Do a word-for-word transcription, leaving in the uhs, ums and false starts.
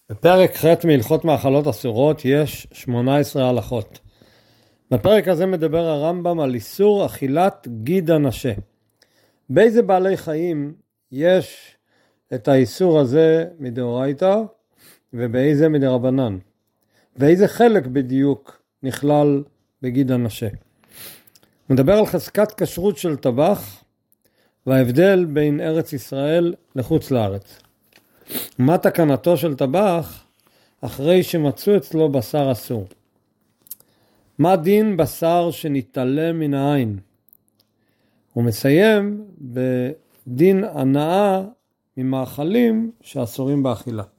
בפרק ח' מהלכות מאכלות אסורות יש שמונה עשרה הלכות. בפרק הזה מדבר הרמב"ם על איסור אכילת גיד הנשה. באיזה בעלי חיים יש את האיסור הזה מדאורייתא ובאיזה מדרבנן? ואיזה חלק בדיוק נכלל בגיד הנשה? מדבר על חזקת כשרות של טבח וההבדל בין ארץ ישראל לחוץ לארץ. מה תקנתו של טבח אחרי שמצאו אצלו בשר אסור? מה דין בשר שנתעלם מן העין? הוא מסיים בדין הנאה ממאכלים שאסורים באכילה.